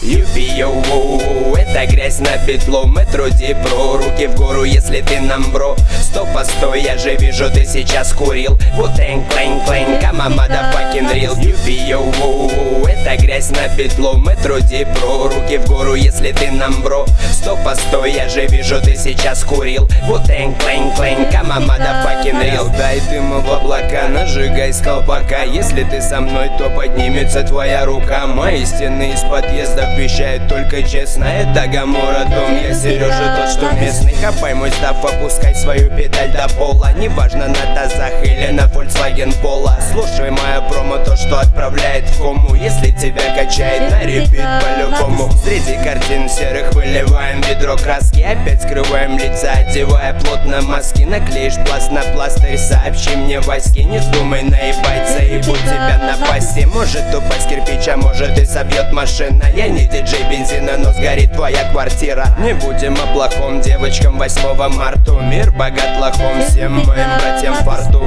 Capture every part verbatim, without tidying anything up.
Юпи-йоу, это грязь на петло, метро Дипро, руки в гору, если ты нам бро. Стоп, постой, я же вижу, ты сейчас курил. Вутэнг, клэнг, клэнг, кама, motherfucking real. Юпи-йоу, это грязь на петло, метро Дипро, руки в гору, если ты нам бро. Стоп, постой, я же вижу, ты сейчас курил. Вутэнг, клэнг, клэнг, кама, motherfucking real. Дай дыма в облака, нажигай с колпака. Если ты со мной, то поднимется твоя рука. Мои стены из подъезда вещает только честно. Это Гамора дом, я Сережа тот, что местный. Копай мой став, опускай свою педаль до пола. Неважно на тазах или на Volkswagen Polo. Слушай моя промо, то, что отправляет в кому. Если тебя качает на репит по-любому. Среди картин серых выливаем ведро краски. Опять скрываем лица, одевая плотно маски. Наклеишь пласт на пластырь, сообщи мне Ваське. Не вздумай наебать, заебу тебя на пасте. Может упасть кирпич, а может и собьет машина. Я не диджей бензина, но сгорит твоя квартира. Не будем о плохом девочкам восьмого марта. Мир богат лохом, всем моим братьям фарту.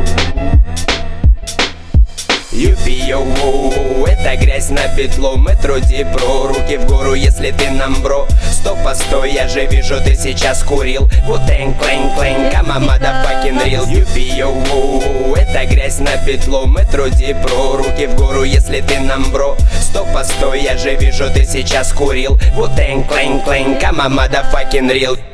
Юпи-йоу, это грязь на петло, метро Дипро, руки в гору, если ты нам бро. Стоп, постой, я же вижу, ты сейчас курил. Вутэнг, клэнг, клэнг, кама, motherfucking real. Юпи-йоу, это грязь на петло, метро Дипро, руки в гору, если ты нам бро. Стоп, постой, я же вижу, ты сейчас курил. Вутэнг, клэнг, клэнг, кама, motherfucking real.